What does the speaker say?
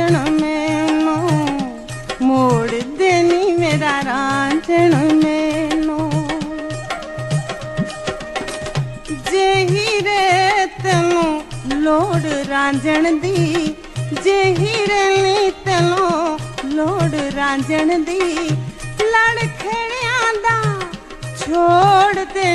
रांझण मैनू मोड़ देनी मेरा रांझण मैनू। जे हीरे तेनू लोड़ रांझण दी, जे हीरे नी तेनू लोड़ रांझण दी, लड़ खेड़ियां दा छोड़ दे